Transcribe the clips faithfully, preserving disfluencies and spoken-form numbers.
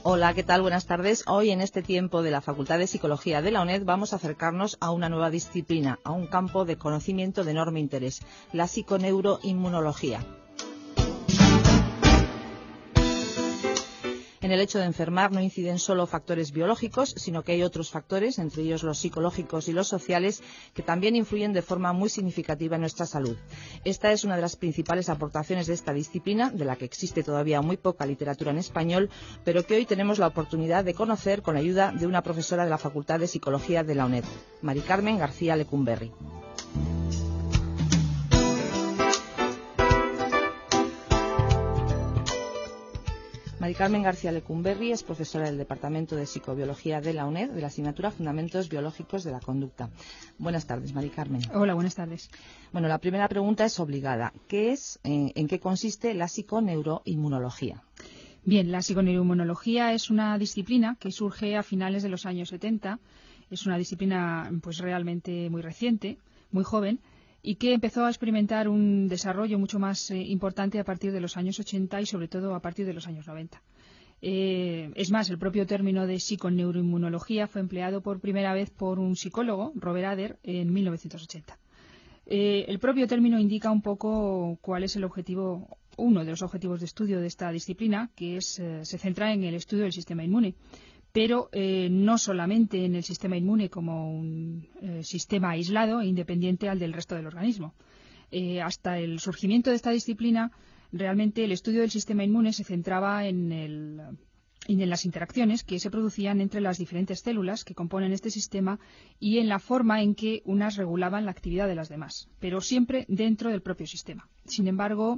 Hola, ¿qué tal? Buenas tardes. Hoy, en este tiempo de la Facultad de Psicología de la UNED, vamos a acercarnos a una nueva disciplina, a un campo de conocimiento de enorme interés, la psiconeuroinmunología. En el hecho de enfermar no inciden solo factores biológicos, sino que hay otros factores, entre ellos los psicológicos y los sociales, que también influyen de forma muy significativa en nuestra salud. Esta es una de las principales aportaciones de esta disciplina, de la que existe todavía muy poca literatura en español, pero que hoy tenemos la oportunidad de conocer con la ayuda de una profesora de la Facultad de Psicología de la UNED, Mari Carmen García Lecumberri. Mari Carmen García Lecumberri es profesora del Departamento de Psicobiología de la UNED, de la asignatura Fundamentos Biológicos de la Conducta. Buenas tardes, Mari Carmen. Hola, buenas tardes. Bueno, la primera pregunta es obligada. ¿Qué es, eh, en qué consiste la psiconeuroinmunología? Bien, la psiconeuroinmunología es una disciplina que surge a finales de los años setenta. Es una disciplina pues realmente muy reciente, muy joven, y que empezó a experimentar un desarrollo mucho más eh, importante a partir de los años ochenta y sobre todo a partir de los años noventa. Eh, es más, el propio término de psiconeuroinmunología fue empleado por primera vez por un psicólogo, Robert Ader, en mil novecientos ochenta. Eh, el propio término indica un poco cuál es el objetivo, uno de los objetivos de estudio de esta disciplina, que es, eh, se centra en el estudio del sistema inmune. Pero eh, no solamente en el sistema inmune como un eh, sistema aislado e independiente al del resto del organismo. Eh, hasta el surgimiento de esta disciplina, realmente el estudio del sistema inmune se centraba en, el, en las interacciones que se producían entre las diferentes células que componen este sistema y en la forma en que unas regulaban la actividad de las demás, pero siempre dentro del propio sistema. Sin embargo,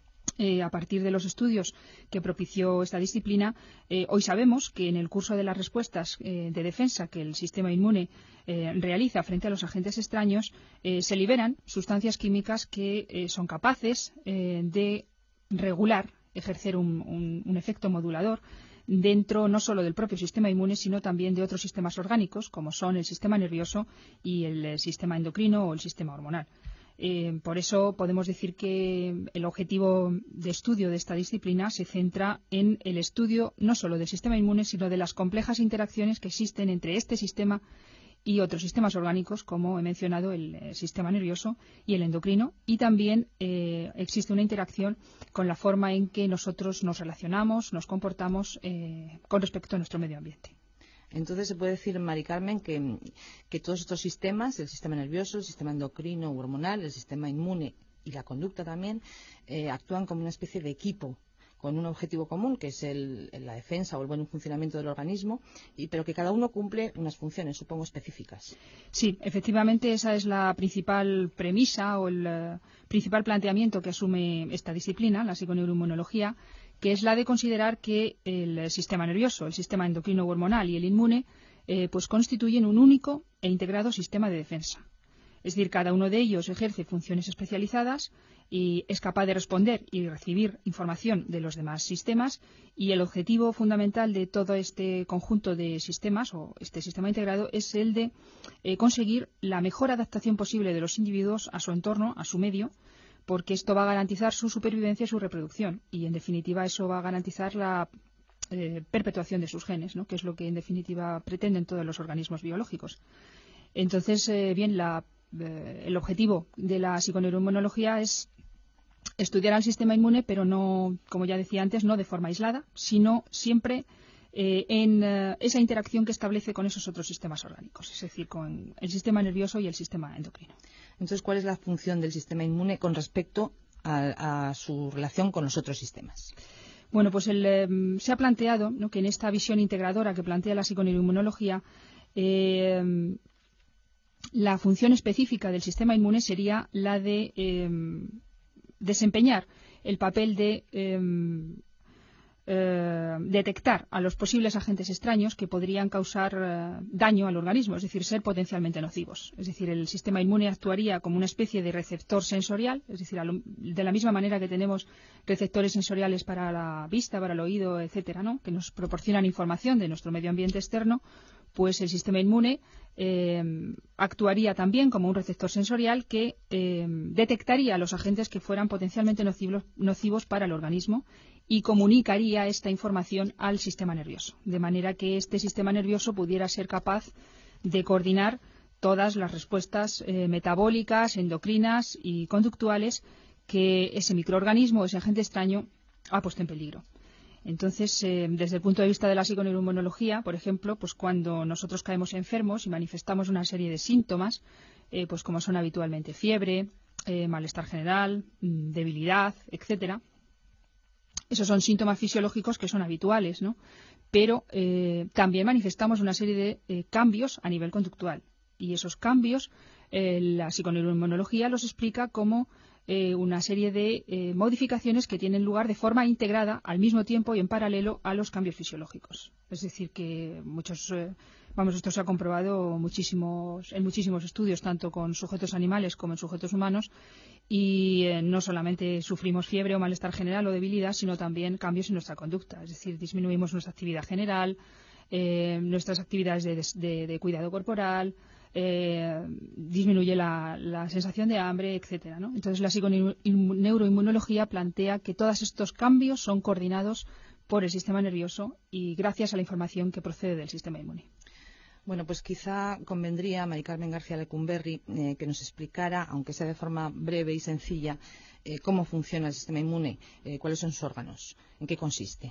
Eh, a partir de los estudios que propició esta disciplina, eh, hoy sabemos que en el curso de las respuestas eh, de defensa que el sistema inmune eh, realiza frente a los agentes extraños, eh, se liberan sustancias químicas que eh, son capaces eh, de regular, ejercer un, un, un efecto modulador dentro no solo del propio sistema inmune, sino también de otros sistemas orgánicos, como son el sistema nervioso y el, el sistema endocrino o el sistema hormonal. Eh, por eso podemos decir que el objetivo de estudio de esta disciplina se centra en el estudio no solo del sistema inmune, sino de las complejas interacciones que existen entre este sistema y otros sistemas orgánicos, como he mencionado, el, el sistema nervioso y el endocrino. Y también eh, existe una interacción con la forma en que nosotros nos relacionamos, nos comportamos eh, con respecto a nuestro medio ambiente. Entonces se puede decir, Mari Carmen, que, que todos estos sistemas, el sistema nervioso, el sistema endocrino, hormonal, el sistema inmune y la conducta también, eh, actúan como una especie de equipo con un objetivo común, que es el, la defensa o el buen funcionamiento del organismo, y, pero que cada uno cumple unas funciones, supongo, específicas. Sí, efectivamente esa es la principal premisa o el uh, principal planteamiento que asume esta disciplina, la psiconeuroinmunología, que es la de considerar que el sistema nervioso, el sistema endocrino hormonal y el inmune eh, pues constituyen un único e integrado sistema de defensa. Es decir, cada uno de ellos ejerce funciones especializadas y es capaz de responder y recibir información de los demás sistemas, y el objetivo fundamental de todo este conjunto de sistemas o este sistema integrado es el de eh, conseguir la mejor adaptación posible de los individuos a su entorno, a su medio, porque esto va a garantizar su supervivencia y su reproducción, y en definitiva eso va a garantizar la eh, perpetuación de sus genes, ¿no?, que es lo que en definitiva pretenden todos los organismos biológicos. Entonces, eh, bien, la, eh, el objetivo de la psiconeuroinmunología es estudiar al sistema inmune, pero no, como ya decía antes, no de forma aislada, sino siempre eh, en eh, esa interacción que establece con esos otros sistemas orgánicos, es decir, con el sistema nervioso y el sistema endocrino. Entonces, ¿cuál es la función del sistema inmune con respecto a, a su relación con los otros sistemas? Bueno, pues el, eh, se ha planteado, ¿no?, que en esta visión integradora que plantea la psiconeuroinmunología, eh, la función específica del sistema inmune sería la de eh, desempeñar el papel de eh, eh, detectar a los posibles agentes extraños que podrían causar eh, daño al organismo, es decir, ser potencialmente nocivos. Es decir, el sistema inmune actuaría como una especie de receptor sensorial, es decir, lo, de la misma manera que tenemos receptores sensoriales para la vista, para el oído, etcétera, ¿no?, que nos proporcionan información de nuestro medio ambiente externo, pues el sistema inmune eh, actuaría también como un receptor sensorial que eh, detectaría a los agentes que fueran potencialmente nocivos, nocivos para el organismo, y comunicaría esta información al sistema nervioso, de manera que este sistema nervioso pudiera ser capaz de coordinar todas las respuestas eh, metabólicas, endocrinas y conductuales que ese microorganismo, ese agente extraño, ha puesto en peligro. Entonces, eh, desde el punto de vista de la psiconeuroinmunología, por ejemplo, pues cuando nosotros caemos enfermos y manifestamos una serie de síntomas, eh, pues como son habitualmente fiebre, eh, malestar general, debilidad, etcétera, esos son síntomas fisiológicos que son habituales, ¿no? Pero eh, también manifestamos una serie de eh, cambios a nivel conductual. Y esos cambios, eh, la psiconeuroinmunología los explica como eh, una serie de eh, modificaciones que tienen lugar de forma integrada al mismo tiempo y en paralelo a los cambios fisiológicos. Es decir, que muchos, eh, vamos, esto se ha comprobado muchísimos, en muchísimos estudios, tanto con sujetos animales como en sujetos humanos, y eh, no solamente sufrimos fiebre o malestar general o debilidad, sino también cambios en nuestra conducta. Es decir, disminuimos nuestra actividad general, eh, nuestras actividades de, de, de cuidado corporal, eh, disminuye la, la sensación de hambre, etcétera, ¿no? Entonces, la psiconeuroinmunología plantea que todos estos cambios son coordinados por el sistema nervioso y gracias a la información que procede del sistema inmune. Bueno, pues quizá convendría, Mari Carmen García Lecumberri, eh, que nos explicara, aunque sea de forma breve y sencilla, eh, cómo funciona el sistema inmune, eh, cuáles son sus órganos, en qué consiste.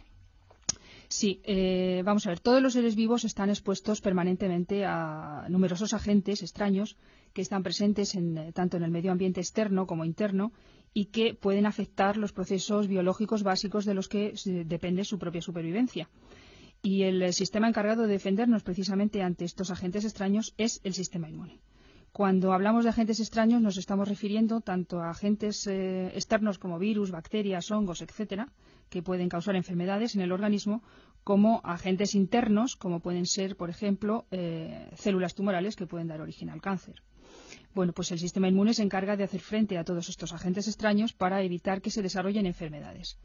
Sí, eh, vamos a ver, todos los seres vivos están expuestos permanentemente a numerosos agentes extraños que están presentes en, tanto en el medio ambiente externo como interno y que pueden afectar los procesos biológicos básicos de los que depende su propia supervivencia. Y el sistema encargado de defendernos precisamente ante estos agentes extraños es el sistema inmune. Cuando hablamos de agentes extraños nos estamos refiriendo tanto a agentes eh, externos como virus, bacterias, hongos, etcétera, que pueden causar enfermedades en el organismo, como agentes internos, como pueden ser, por ejemplo, eh, células tumorales que pueden dar origen al cáncer. Bueno, pues el sistema inmune se encarga de hacer frente a todos estos agentes extraños para evitar que se desarrollen enfermedades.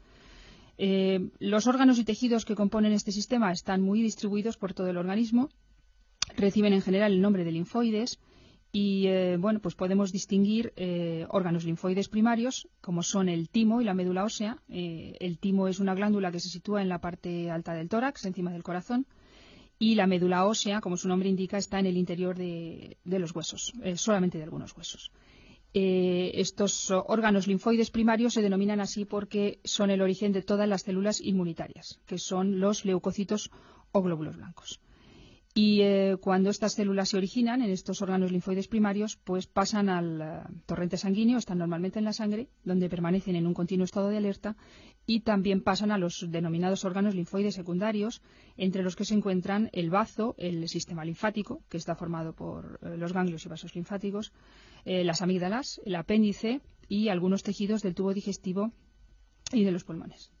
Eh, los órganos y tejidos que componen este sistema están muy distribuidos por todo el organismo, reciben en general el nombre de linfoides y eh, bueno, pues podemos distinguir eh, órganos linfoides primarios como son el timo y la médula ósea. Eh, el timo es una glándula que se sitúa en la parte alta del tórax, encima del corazón, y la médula ósea, como su nombre indica, está en el interior de, de los huesos, eh, solamente de algunos huesos. Eh, estos órganos linfoides primarios se denominan así porque son el origen de todas las células inmunitarias, que son los leucocitos o glóbulos blancos. Y eh, cuando estas células se originan en estos órganos linfoides primarios, pues pasan al uh, torrente sanguíneo, están normalmente en la sangre, donde permanecen en un continuo estado de alerta, y también pasan a los denominados órganos linfoides secundarios, entre los que se encuentran el bazo, el sistema linfático, que está formado por uh, los ganglios y vasos linfáticos, eh, las amígdalas, el apéndice y algunos tejidos del tubo digestivo y de los pulmones.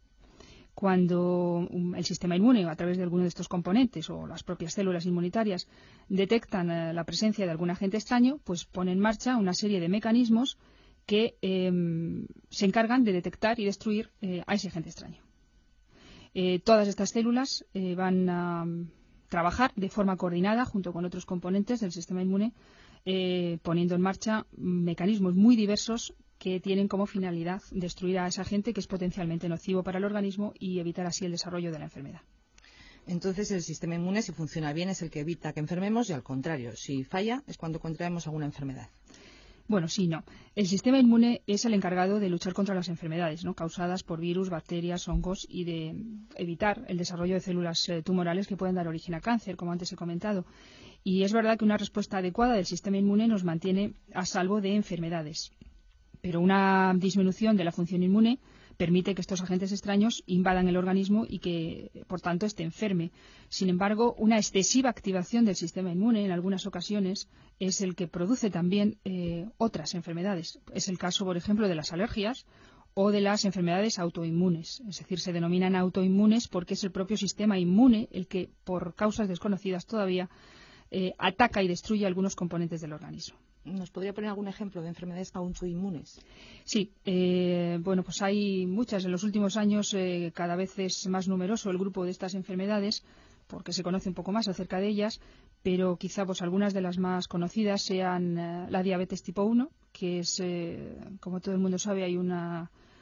Cuando el sistema inmune, a través de alguno de estos componentes o las propias células inmunitarias, detectan eh, la presencia de algún agente extraño, pues pone en marcha una serie de mecanismos que eh, se encargan de detectar y destruir eh, a ese agente extraño. Eh, todas estas células eh, van a trabajar de forma coordinada junto con otros componentes del sistema inmune, eh, poniendo en marcha mecanismos muy diversos que tienen como finalidad destruir a ese agente que es potencialmente nocivo para el organismo y evitar así el desarrollo de la enfermedad. Entonces, el sistema inmune, si funciona bien, es el que evita que enfermemos y, al contrario, si falla, es cuando contraemos alguna enfermedad. Bueno, sí, no. El sistema inmune es el encargado de luchar contra las enfermedades, ¿no?, causadas por virus, bacterias, hongos y de evitar el desarrollo de células eh, tumorales que pueden dar origen a cáncer, como antes he comentado. Y es verdad que una respuesta adecuada del sistema inmune nos mantiene a salvo de enfermedades. Pero una disminución de la función inmune permite que estos agentes extraños invadan el organismo y que, por tanto, éste enferme. Sin embargo, una excesiva activación del sistema inmune en algunas ocasiones es el que produce también eh, otras enfermedades. Es el caso, por ejemplo, de las alergias o de las enfermedades autoinmunes. Es decir, se denominan autoinmunes porque es el propio sistema inmune el que, por causas desconocidas todavía, eh, ataca y destruye algunos componentes del organismo. ¿Nos podría poner algún ejemplo de enfermedades autoinmunes? Sí, eh, bueno, pues hay muchas. En los últimos años eh, cada vez es más numeroso el grupo de estas enfermedades porque se conoce un poco más acerca de ellas, pero quizá pues algunas de las más conocidas sean eh, la diabetes tipo uno, que es, eh, como todo el mundo sabe, hay una,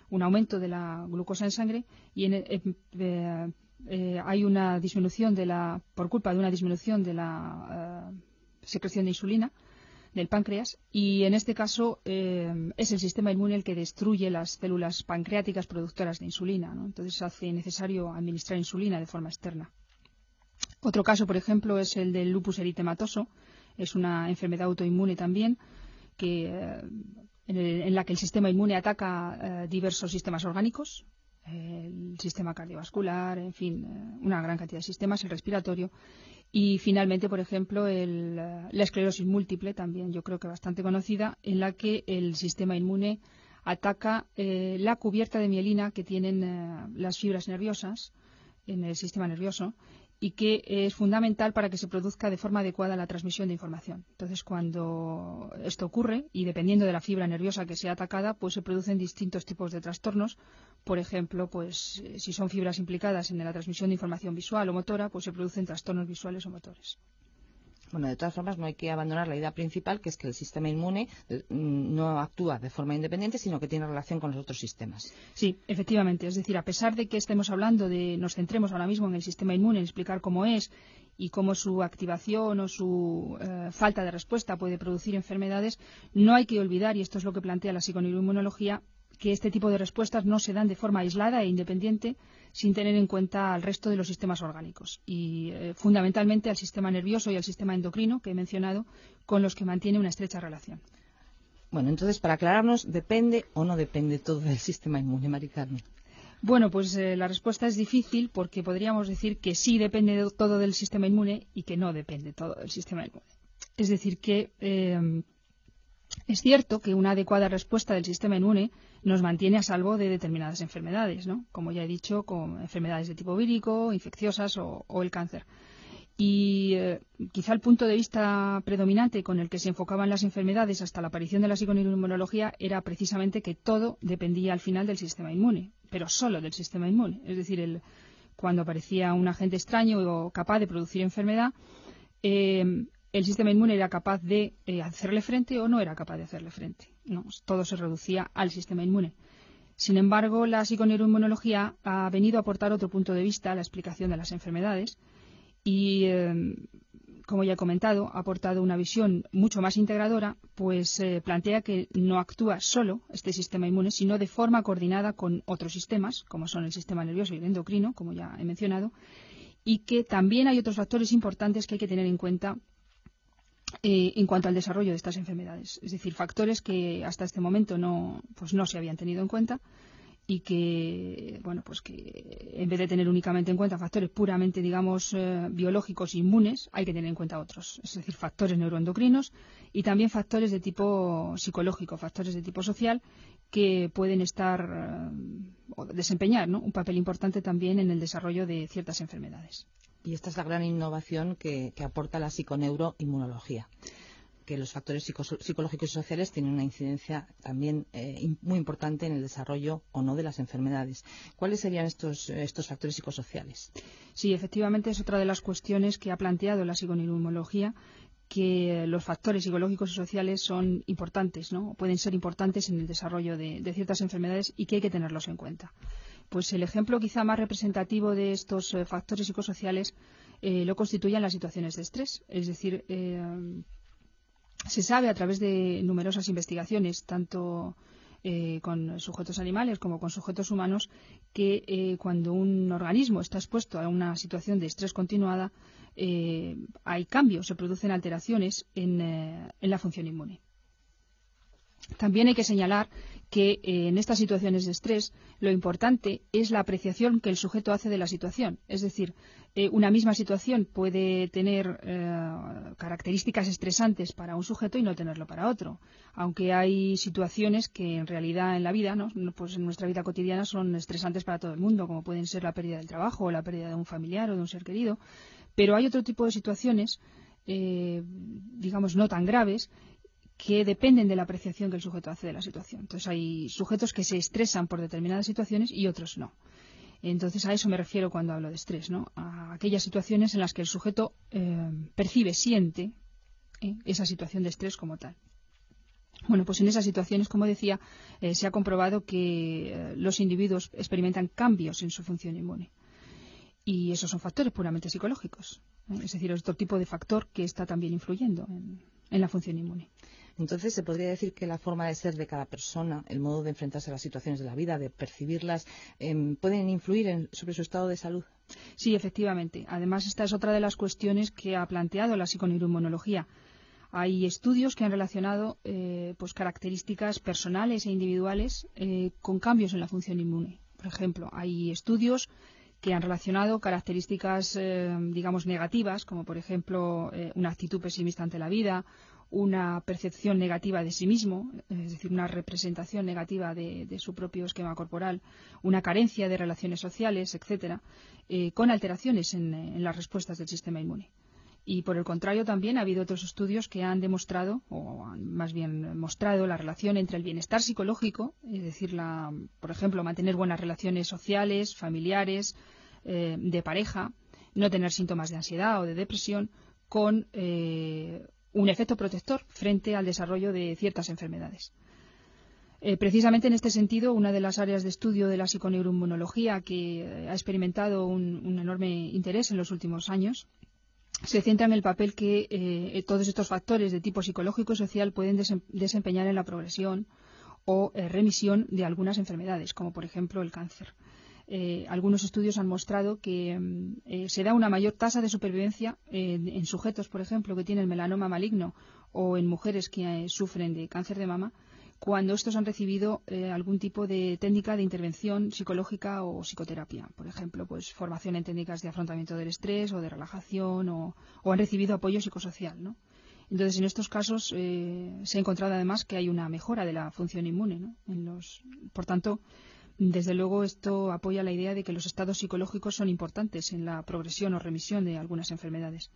un aumento de la glucosa en sangre y en, eh, eh, eh, hay una disminución de la, por culpa de una disminución de la eh, secreción de insulina del páncreas, y en este caso eh, es el sistema inmune el que destruye las células pancreáticas productoras de insulina, ¿no? Entonces hace necesario administrar insulina de forma externa. Otro caso, por ejemplo, es el del lupus eritematoso. Es una enfermedad autoinmune también que, eh, en, el, en la que el sistema inmune ataca eh, diversos sistemas orgánicos, eh, el sistema cardiovascular, en fin, eh, una gran cantidad de sistemas, el respiratorio. Y finalmente, por ejemplo, el, la esclerosis múltiple, también yo creo que bastante conocida, en la que el sistema inmune ataca eh, la cubierta de mielina que tienen eh, las fibras nerviosas en el sistema nervioso y que es fundamental para que se produzca de forma adecuada la transmisión de información. Entonces, cuando esto ocurre, y dependiendo de la fibra nerviosa que sea atacada, pues se producen distintos tipos de trastornos. Por ejemplo, pues si son fibras implicadas en la transmisión de información visual o motora, pues se producen trastornos visuales o motores. Bueno, de todas formas, no hay que abandonar la idea principal, que es que el sistema inmune no actúa de forma independiente, sino que tiene relación con los otros sistemas. Sí, efectivamente. Es decir, a pesar de que estemos hablando de, nos centremos ahora mismo en el sistema inmune, en explicar cómo es y cómo su activación o su eh, falta de respuesta puede producir enfermedades, no hay que olvidar, y esto es lo que plantea la psiconeuroinmunología, que este tipo de respuestas no se dan de forma aislada e independiente sin tener en cuenta al resto de los sistemas orgánicos y eh, fundamentalmente al sistema nervioso y al sistema endocrino que he mencionado, con los que mantiene una estrecha relación. Bueno, entonces, para aclararnos, ¿depende o no depende todo del sistema inmune, Mari Carmen? Bueno, pues eh, la respuesta es difícil porque podríamos decir que sí depende de todo del sistema inmune y que no depende todo del sistema inmune. Es decir, que eh, es cierto que una adecuada respuesta del sistema inmune nos mantiene a salvo de determinadas enfermedades, ¿no? Como ya he dicho, con enfermedades de tipo vírico, infecciosas o, o el cáncer. Y eh, quizá el punto de vista predominante con el que se enfocaban las enfermedades hasta la aparición de la psiconeuroinmunología era precisamente que todo dependía al final del sistema inmune, pero solo del sistema inmune. Es decir, el, cuando aparecía un agente extraño o capaz de producir enfermedad, eh, el sistema inmune era capaz de eh, hacerle frente o no era capaz de hacerle frente. No, todo se reducía al sistema inmune. Sin embargo, la psiconeuroinmunología ha venido a aportar otro punto de vista a la explicación de las enfermedades y, eh, como ya he comentado, ha aportado una visión mucho más integradora, pues eh, plantea que no actúa solo este sistema inmune, sino de forma coordinada con otros sistemas, como son el sistema nervioso y el endocrino, como ya he mencionado, y que también hay otros factores importantes que hay que tener en cuenta Eh, en cuanto al desarrollo de estas enfermedades, es decir, factores que hasta este momento no, pues no se habían tenido en cuenta y que, bueno, pues que en vez de tener únicamente en cuenta factores puramente, digamos, eh, biológicos inmunes, hay que tener en cuenta otros, es decir, factores neuroendocrinos y también factores de tipo psicológico, factores de tipo social que pueden estar eh, o desempeñar, ¿no?, un papel importante también en el desarrollo de ciertas enfermedades. Y esta es la gran innovación que, que aporta la psiconeuroinmunología, que los factores psicológicos y sociales tienen una incidencia también eh, muy importante en el desarrollo o no de las enfermedades. ¿Cuáles serían estos, estos factores psicosociales? Sí, efectivamente es otra de las cuestiones que ha planteado la psiconeuroinmunología, que los factores psicológicos y sociales son importantes, ¿no? Pueden ser importantes en el desarrollo de, de ciertas enfermedades y que hay que tenerlos en cuenta. Pues el ejemplo quizá más representativo de estos eh, factores psicosociales eh, lo constituyen las situaciones de estrés. Es decir, eh, se sabe a través de numerosas investigaciones, tanto eh, con sujetos animales como con sujetos humanos, que eh, cuando un organismo está expuesto a una situación de estrés continuada, eh, hay cambios, se producen alteraciones en, eh, en la función inmune. También hay que señalar que eh, en estas situaciones de estrés lo importante es la apreciación que el sujeto hace de la situación. Es decir, eh, una misma situación puede tener eh, características estresantes para un sujeto y no tenerlo para otro. Aunque hay situaciones que en realidad en la vida, ¿no?, pues en nuestra vida cotidiana son estresantes para todo el mundo, como pueden ser la pérdida del trabajo o la pérdida de un familiar o de un ser querido. Pero hay otro tipo de situaciones, eh, digamos, no tan graves, que dependen de la apreciación que el sujeto hace de la situación. Entonces hay sujetos que se estresan por determinadas situaciones y otros no. Entonces a eso me refiero cuando hablo de estrés, ¿no?, a aquellas situaciones en las que el sujeto eh, percibe, siente eh, esa situación de estrés como tal. Bueno, pues en esas situaciones, como decía, eh, se ha comprobado que eh, los individuos experimentan cambios en su función inmune. Y esos son factores puramente psicológicos. ¿eh? Es decir, es otro tipo de factor que está también influyendo en, en la función inmune. Entonces, ¿se podría decir que la forma de ser de cada persona, el modo de enfrentarse a las situaciones de la vida, de percibirlas, eh, pueden influir en, sobre su estado de salud? Sí, efectivamente. Además, esta es otra de las cuestiones que ha planteado la psiconeuroinmunología. Hay estudios que han relacionado eh, pues, características personales e individuales eh, con cambios en la función inmune. Por ejemplo, hay estudios que han relacionado características, eh, digamos, negativas, como por ejemplo eh, una actitud pesimista ante la vida, una percepción negativa de sí mismo, es decir, una representación negativa de, de su propio esquema corporal, una carencia de relaciones sociales, etcétera, eh, con alteraciones en, en las respuestas del sistema inmune. Y por el contrario también ha habido otros estudios que han demostrado, o han más bien mostrado, la relación entre el bienestar psicológico, es decir, la, por ejemplo, mantener buenas relaciones sociales, familiares, eh, de pareja, no tener síntomas de ansiedad o de depresión, con eh, un efecto protector frente al desarrollo de ciertas enfermedades. Eh, precisamente en este sentido, una de las áreas de estudio de la psiconeuroinmunología que eh, ha experimentado un, un enorme interés en los últimos años se centra en el papel que eh, todos estos factores de tipo psicológico y social pueden desem desempeñar en la progresión o eh, remisión de algunas enfermedades, como por ejemplo el cáncer. Eh, algunos estudios han mostrado que eh, se da una mayor tasa de supervivencia eh, en sujetos, por ejemplo, que tienen melanoma maligno o en mujeres que eh, sufren de cáncer de mama, cuando estos han recibido eh, algún tipo de técnica de intervención psicológica o psicoterapia. Por ejemplo, pues formación en técnicas de afrontamiento del estrés o de relajación o, o han recibido apoyo psicosocial, ¿no? Entonces, en estos casos eh, se ha encontrado además que hay una mejora de la función inmune, ¿no? En los, por tanto, desde luego esto apoya la idea de que los estados psicológicos son importantes en la progresión o remisión de algunas enfermedades.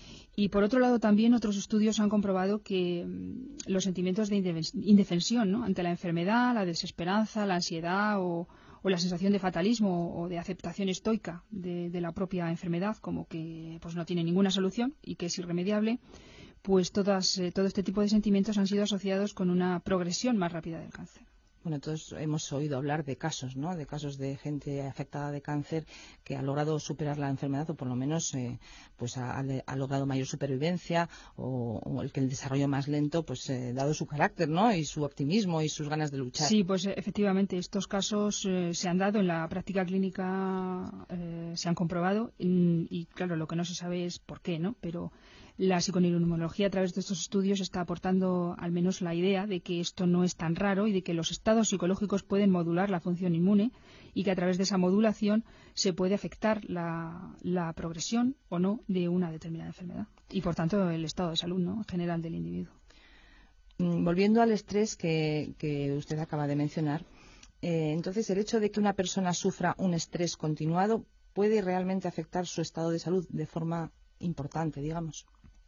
Y por otro lado también otros estudios han comprobado que mmm, los sentimientos de indefensión, ¿no? ante la enfermedad, la desesperanza, la ansiedad o, o la sensación de fatalismo o de aceptación estoica de, de la propia enfermedad, como que pues no tiene ninguna solución y que es irremediable, pues todas, eh, todo este tipo de sentimientos han sido asociados con una progresión más rápida del cáncer. Bueno, todos hemos oído hablar de casos, ¿no? De casos de gente afectada de cáncer que ha logrado superar la enfermedad o por lo menos eh, pues ha, ha logrado mayor supervivencia o, o el que el desarrollo más lento, pues eh, dado su carácter, ¿no? Y su optimismo y sus ganas de luchar. Sí, pues efectivamente estos casos eh, se han dado en la práctica clínica, eh, se han comprobado y, y claro, lo que no se sabe es por qué, ¿no? Pero la psiconeuroinmunología a través de estos estudios está aportando al menos la idea de que esto no es tan raro y de que los estados psicológicos pueden modular la función inmune y que a través de esa modulación se puede afectar la, la progresión o no de una determinada enfermedad y por tanto el estado de salud, ¿no? general del individuo. Volviendo al estrés que, que usted acaba de mencionar, eh, entonces el hecho de que una persona sufra un estrés continuado puede realmente afectar su estado de salud de forma importante, digamos.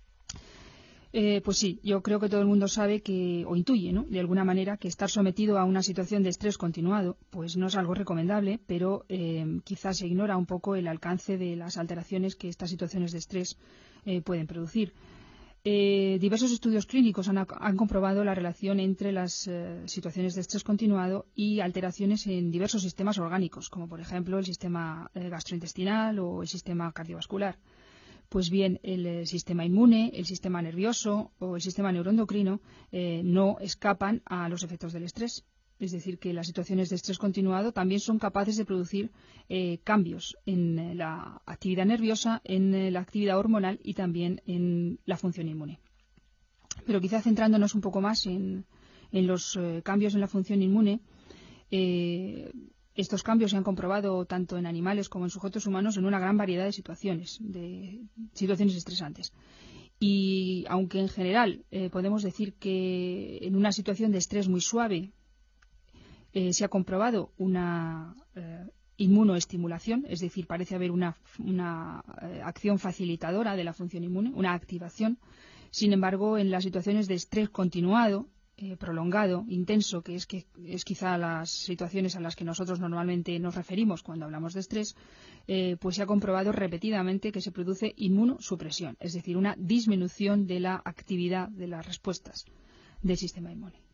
Eh, pues sí, yo creo que todo el mundo sabe que, o intuye, ¿no? de alguna manera, que estar sometido a una situación de estrés continuado pues no es algo recomendable, pero eh, quizás se ignora un poco el alcance de las alteraciones que estas situaciones de estrés eh, pueden producir. Eh, diversos estudios clínicos han, han comprobado la relación entre las eh, situaciones de estrés continuado y alteraciones en diversos sistemas orgánicos, como por ejemplo el sistema eh, gastrointestinal o el sistema cardiovascular. Pues bien, el, el sistema inmune, el sistema nervioso o el sistema neuroendocrino eh, no escapan a los efectos del estrés. Es decir, que las situaciones de estrés continuado también son capaces de producir eh, cambios en la actividad nerviosa, en la actividad hormonal y también en la función inmune. Pero quizá centrándonos un poco más en, en los eh, cambios en la función inmune, eh, estos cambios se han comprobado tanto en animales como en sujetos humanos en una gran variedad de situaciones, de situaciones estresantes. Y aunque en general eh, podemos decir que en una situación de estrés muy suave eh, se ha comprobado una eh, inmunoestimulación, es decir, parece haber una, una eh, acción facilitadora de la función inmune, una activación. Sin embargo, en las situaciones de estrés continuado, Eh, prolongado, intenso, que es, que es quizá las situaciones a las que nosotros normalmente nos referimos cuando hablamos de estrés, eh, pues se ha comprobado repetidamente que se produce inmunosupresión, es decir, una disminución de la actividad de las respuestas del sistema inmune.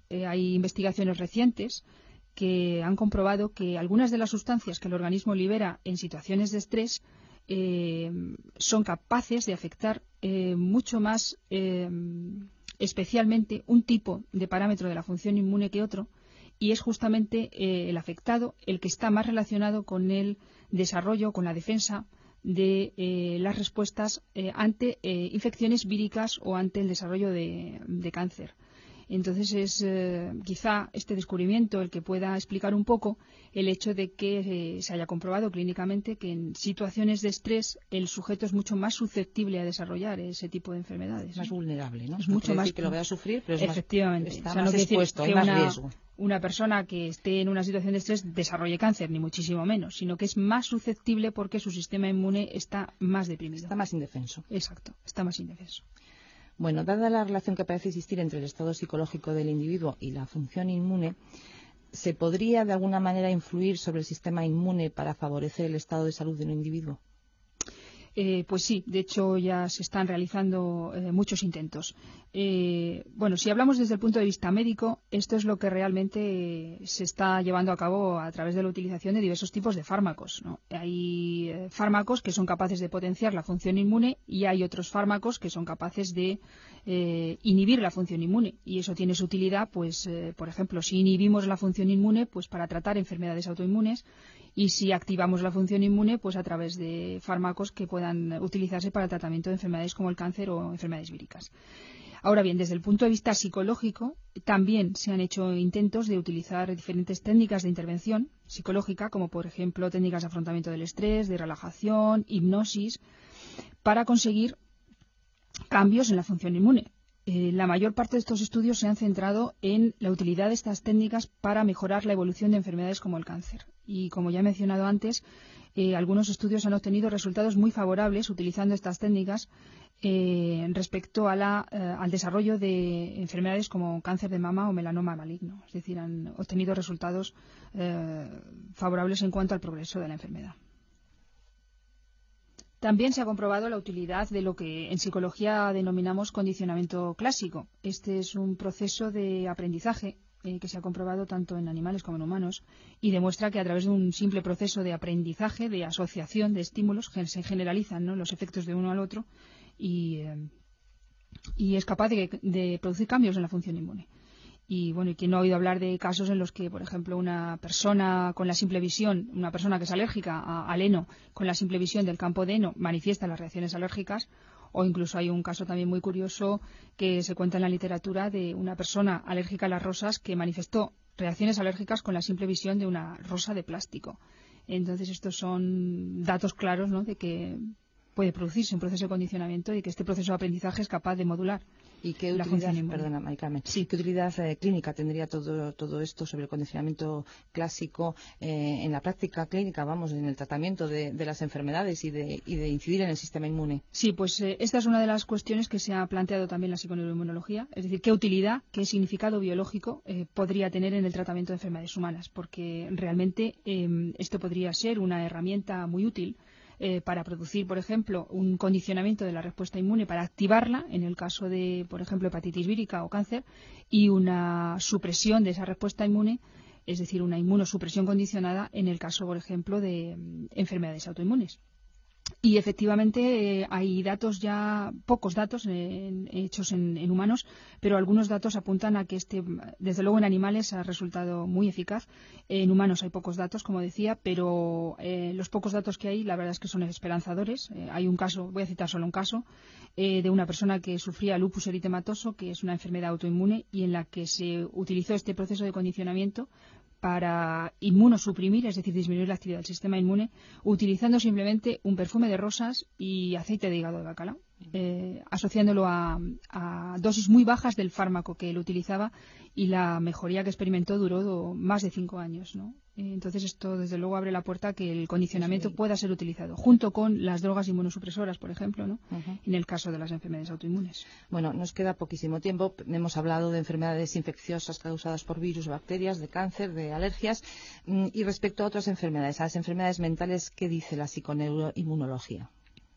eh, hay investigaciones recientes que han comprobado que algunas de las sustancias que el organismo libera en situaciones de estrés eh, son capaces de afectar eh, mucho más eh, especialmente un tipo de parámetro de la función inmune que otro, y es justamente eh, el afectado el que está más relacionado con el desarrollo, con la defensa de eh, las respuestas eh, ante eh, infecciones víricas o ante el desarrollo de, de cáncer. Entonces es eh, quizá este descubrimiento el que pueda explicar un poco el hecho de que eh, se haya comprobado clínicamente que en situaciones de estrés el sujeto es mucho más susceptible a desarrollar ese tipo de enfermedades. Más vulnerable, ¿no? Es no mucho quiere más decir que lo vaya a sufrir, pero es efectivamente. más, está o sea, más no expuesto, hay que más una, riesgo. Una persona que esté en una situación de estrés desarrolle cáncer, ni muchísimo menos, sino que es más susceptible porque su sistema inmune está más deprimido. Está más indefenso. Exacto, está más indefenso. Bueno, dada la relación que parece existir entre el estado psicológico del individuo y la función inmune, ¿se podría de alguna manera influir sobre el sistema inmune para favorecer el estado de salud de un individuo? Eh, pues sí, de hecho ya se están realizando eh, muchos intentos. Eh, bueno, si hablamos desde el punto de vista médico, esto es lo que realmente se está llevando a cabo a través de la utilización de diversos tipos de fármacos, ¿no? Hay eh, fármacos que son capaces de potenciar la función inmune y hay otros fármacos que son capaces de eh, inhibir la función inmune, y eso tiene su utilidad, pues, eh, por ejemplo, si inhibimos la función inmune, pues para tratar enfermedades autoinmunes, y si activamos la función inmune, pues a través de fármacos que puedan utilizarse para el tratamiento de enfermedades como el cáncer o enfermedades víricas. Ahora bien, desde el punto de vista psicológico, también se han hecho intentos de utilizar diferentes técnicas de intervención psicológica, como por ejemplo técnicas de afrontamiento del estrés, de relajación, hipnosis, para conseguir cambios en la función inmune. Eh, la mayor parte de estos estudios se han centrado en la utilidad de estas técnicas para mejorar la evolución de enfermedades como el cáncer. Y como ya he mencionado antes, eh, algunos estudios han obtenido resultados muy favorables utilizando estas técnicas eh, respecto a la, eh, al desarrollo de enfermedades como cáncer de mama o melanoma maligno. Es decir, han obtenido resultados eh, favorables en cuanto al progreso de la enfermedad. También se ha comprobado la utilidad de lo que en psicología denominamos condicionamiento clásico. Este es un proceso de aprendizaje eh, que se ha comprobado tanto en animales como en humanos, y demuestra que a través de un simple proceso de aprendizaje, de asociación de estímulos, se generalizan, ¿no?, los efectos de uno al otro, y, eh, y es capaz de, de producir cambios en la función inmune. Y bueno, y quien no ha oído hablar de casos en los que, por ejemplo, una persona con la simple visión, una persona que es alérgica a, al heno, con la simple visión del campo de heno, manifiesta las reacciones alérgicas, o incluso hay un caso también muy curioso que se cuenta en la literatura de una persona alérgica a las rosas que manifestó reacciones alérgicas con la simple visión de una rosa de plástico. Entonces, estos son datos claros, ¿no?, de que puede producirse un proceso de condicionamiento y que este proceso de aprendizaje es capaz de modular. ¿Y qué utilidad, perdona, Mari Carmen, sí. qué utilidad eh, clínica tendría todo, todo esto sobre el condicionamiento clásico eh, en la práctica clínica, vamos, en el tratamiento de, de las enfermedades y de, y de incidir en el sistema inmune? Sí, pues eh, esta es una de las cuestiones que se ha planteado también la psiconeuroinmunología, es decir, qué utilidad, qué significado biológico eh, podría tener en el tratamiento de enfermedades humanas, porque realmente eh, esto podría ser una herramienta muy útil Eh, para producir, por ejemplo, un condicionamiento de la respuesta inmune, para activarla en el caso de, por ejemplo, hepatitis vírica o cáncer, y una supresión de esa respuesta inmune, es decir, una inmunosupresión condicionada en el caso, por ejemplo, de mm, enfermedades autoinmunes. Y efectivamente eh, hay datos ya, pocos datos eh, hechos en, en humanos, pero algunos datos apuntan a que este, desde luego en animales ha resultado muy eficaz. En humanos hay pocos datos, como decía, pero eh, los pocos datos que hay, la verdad es que son esperanzadores. Eh, hay un caso, voy a citar solo un caso, eh, de una persona que sufría lupus eritematoso, que es una enfermedad autoinmune, y en la que se utilizó este proceso de condicionamiento para inmunosuprimir, es decir, disminuir la actividad del sistema inmune, utilizando simplemente un perfume de rosas y aceite de hígado de bacalao, eh, asociándolo a, a dosis muy bajas del fármaco que él utilizaba, y la mejoría que experimentó duró más de cinco años, ¿no? Entonces esto desde luego abre la puerta a que el condicionamiento sí. pueda ser utilizado junto con las drogas inmunosupresoras, por ejemplo, ¿no? Uh-huh. En el caso de las enfermedades autoinmunes. Bueno, nos queda poquísimo tiempo. Hemos hablado de enfermedades infecciosas causadas por virus, bacterias, de cáncer, de alergias, y respecto a otras enfermedades, a las enfermedades mentales, ¿qué dice la psiconeuroinmunología?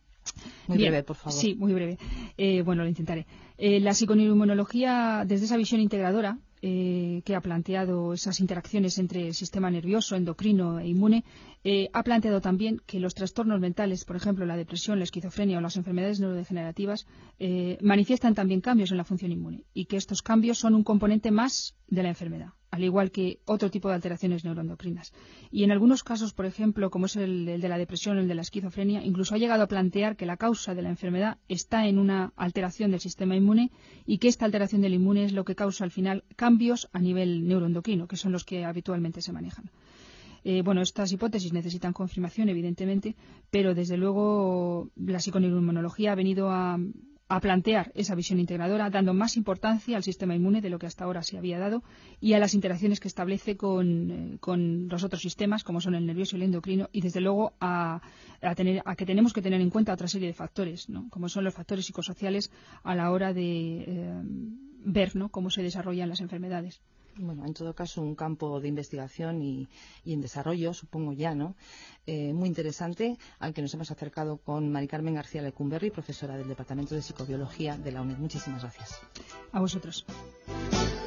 Muy Bien, breve, por favor. Sí, muy breve. Eh, bueno, lo intentaré. Eh, la psiconeuroinmunología, desde esa visión integradora, eh, que ha planteado esas interacciones entre el sistema nervioso, endocrino e inmune, eh, ha planteado también que los trastornos mentales, por ejemplo, la depresión, la esquizofrenia o las enfermedades neurodegenerativas, eh, manifiestan también cambios en la función inmune y que estos cambios son un componente más de la enfermedad, al igual que otro tipo de alteraciones neuroendocrinas. Y en algunos casos, por ejemplo, como es el, el de la depresión o el de la esquizofrenia, incluso ha llegado a plantear que la causa de la enfermedad está en una alteración del sistema inmune y que esta alteración del inmune es lo que causa al final cambios a nivel neuroendocrino, que son los que habitualmente se manejan. Eh, bueno, estas hipótesis necesitan confirmación, evidentemente, pero desde luego la psiconeuroinmunología ha venido a, a plantear esa visión integradora, dando más importancia al sistema inmune de lo que hasta ahora se había dado y a las interacciones que establece con, eh, con los otros sistemas, como son el nervioso y el endocrino, y desde luego a, a, tener, a que tenemos que tener en cuenta otra serie de factores, ¿no?, como son los factores psicosociales a la hora de eh, ver, ¿no?, cómo se desarrollan las enfermedades. Bueno, en todo caso, un campo de investigación y, y en desarrollo, supongo ya, ¿no? Eh, muy interesante, al que nos hemos acercado con Mari Carmen García Lecumberri, profesora del Departamento de Psicobiología de la UNED. Muchísimas gracias. A vosotros.